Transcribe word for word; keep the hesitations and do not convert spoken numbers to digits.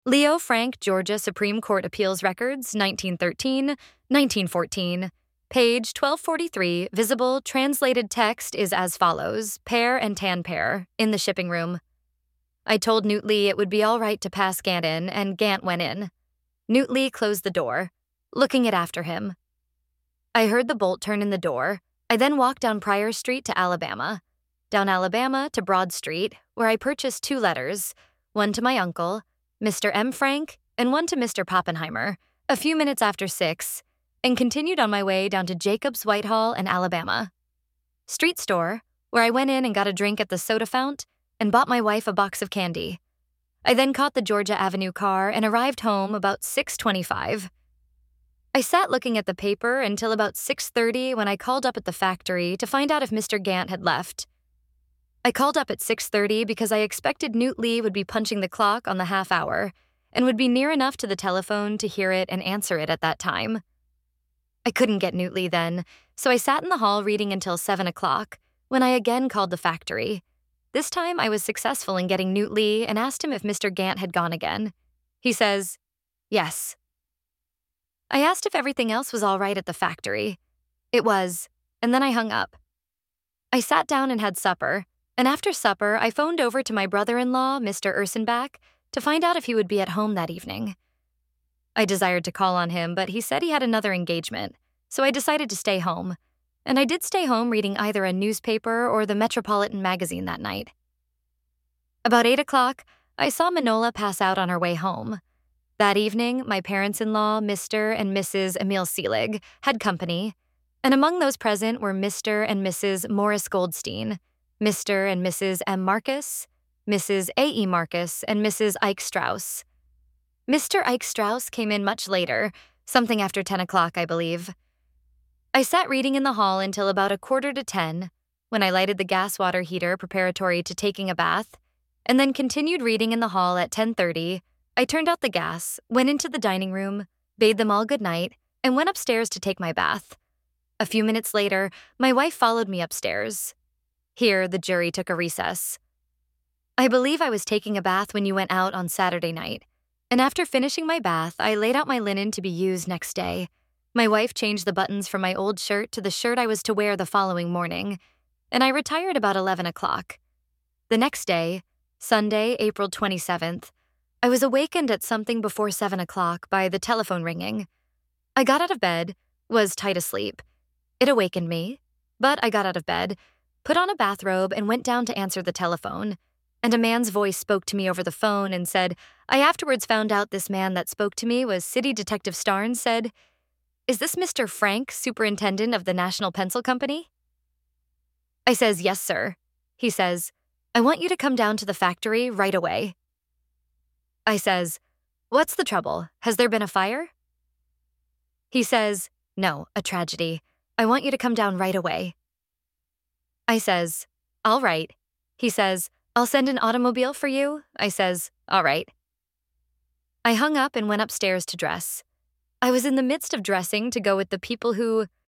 Leo Frank, Georgia Supreme Court Appeals Records, nineteen thirteen, nineteen fourteen. Page twelve forty-three, visible translated text is as follows, pear and tan pear, in the shipping room. I told Newt Lee it would be all right to pass Gant in, and Gant went in. Newt Lee closed the door, looking it after him. I heard the bolt turn in the door. I then walked down Pryor Street to Alabama, down Alabama to Broad Street, where I purchased two letters, one to my uncle, Mister M. Frank, and one to Mister Poppenheimer, a few minutes after six, and continued on my way down to Jacobs Whitehall in Alabama. Street store, where I went in and got a drink at the soda fount and bought my wife a box of candy. I then caught the Georgia Avenue car and arrived home about six twenty-five. I sat looking at the paper until about six thirty when I called up at the factory to find out if Mister Gant had left. I called up at six thirty because I expected Newt Lee would be punching the clock on the half hour and would be near enough to the telephone to hear it and answer it at that time. I couldn't get Newt Lee then, so I sat in the hall reading until seven o'clock, when I again called the factory. This time I was successful in getting Newt Lee and asked him if Mister Gant had gone again. He says, yes. I asked if everything else was all right at the factory. It was, and then I hung up. I sat down and had supper, and after supper I phoned over to my brother-in-law, Mister Ursenbach, to find out if he would be at home that evening. I desired to call on him, but he said he had another engagement, so I decided to stay home, and I did stay home reading either a newspaper or the Metropolitan magazine that night. About eight o'clock, I saw Manola pass out on her way home. That evening, my parents-in-law, Mister and Missus Emil Seelig, had company, and among those present were Mister and Missus Morris Goldstein, Mister and Missus M. Marcus, Missus A E. Marcus, and Missus Ike Strauss. Mister Ike Strauss came in much later, something after ten o'clock, I believe. I sat reading in the hall until about a quarter to ten, when I lighted the gas water heater preparatory to taking a bath, and then continued reading in the hall at ten thirty. I turned out the gas, went into the dining room, bade them all good night, and went upstairs to take my bath. A few minutes later, my wife followed me upstairs. Here, the jury took a recess. I believe I was taking a bath when you went out on Saturday night, and after finishing my bath, I laid out my linen to be used next day. My wife changed the buttons from my old shirt to the shirt I was to wear the following morning, and I retired about eleven o'clock. The next day, Sunday, April twenty-seventh, I was awakened at something before seven o'clock by the telephone ringing. I got out of bed, was tight asleep. It awakened me, but I got out of bed, put on a bathrobe, and went down to answer the telephone, and a man's voice spoke to me over the phone and said, I afterwards found out this man that spoke to me was City Detective Starnes said, is this Mister Frank, superintendent of the National Pencil Company? I says, yes, sir. He says, I want you to come down to the factory right away. I says, what's the trouble? Has there been a fire? He says, no, a tragedy. I want you to come down right away. I says, all right. He says, I'll send an automobile for you. I says, all right. I hung up and went upstairs to dress. I was in the midst of dressing to go with the people who